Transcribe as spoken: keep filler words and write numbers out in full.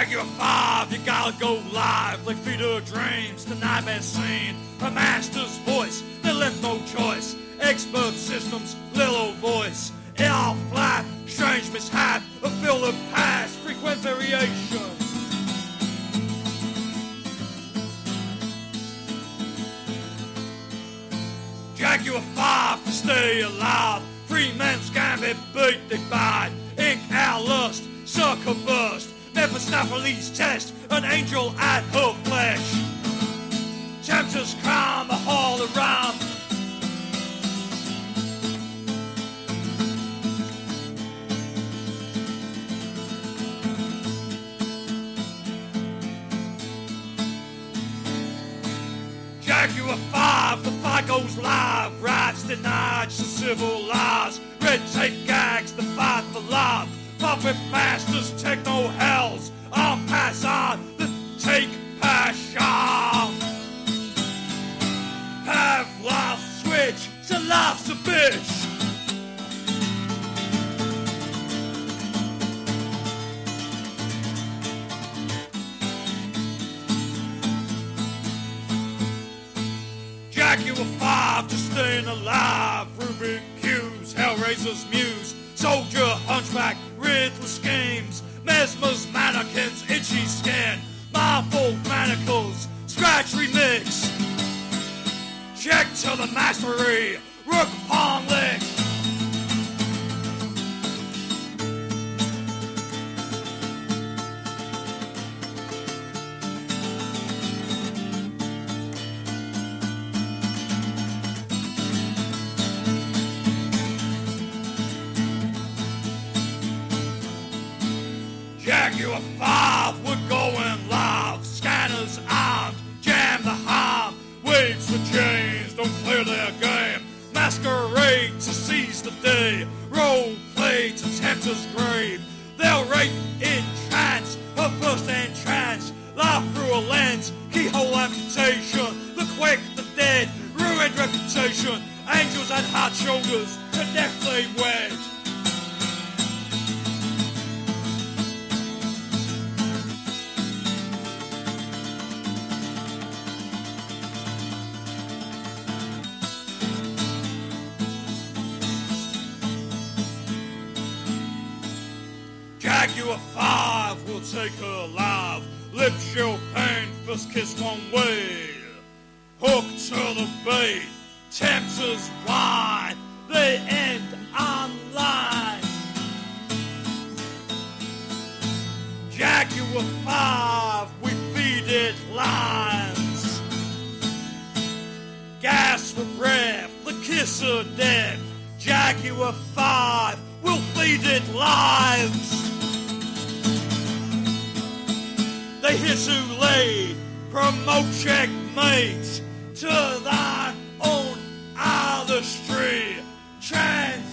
Jaguar five, you gotta go live like feeder dreams, the nightmare scene. A master's voice, they left no choice. Expert systems, little voice. It all flat, strange mishap, a fill of past, frequent variation. Jaguar five to stay alive. Free men's gambit, beat they bite. Ink our lust, sucker burst. Never snap release test, an angel at her flesh. Tempter's crown, a hall around. Jaguar five, the fight goes live. Rights denied, to civil laws. Red tape gags, the fight for love. Puppet masters, techno hells. On pass on, the take passion. Pavlov switch, to life's a bitch. Jaguar five, just staying alive. Rubik Q's, Hellraiser's muse. Soldier, hunchback, ruthless schemes. Mesmer's mannequins, itchy skin. Mindful manacles, scratch remix. Check to the mastery, rook palm lick. Jaguar five, we're going live. Scanners armed, jam the harm. Waves the chains, don't play their game. Masquerade to seize the day. Role play to Tempter's grave. They'll rape in trance, her first entrance. Laugh through a lens, keyhole amputation. The quick, the dead, ruined reputation. Angels and hard shoulders, to death they wed. Jaguar five will take her alive. Lip show pain, first kiss one way. Hook to the bait, Tempter's wine. They end online. Jaguar five, we feed it lines. Gas for breath, the kiss of death. Jaguar five, we'll feed it lives. They hit too late, promote checkmate to thine own artistry. Trans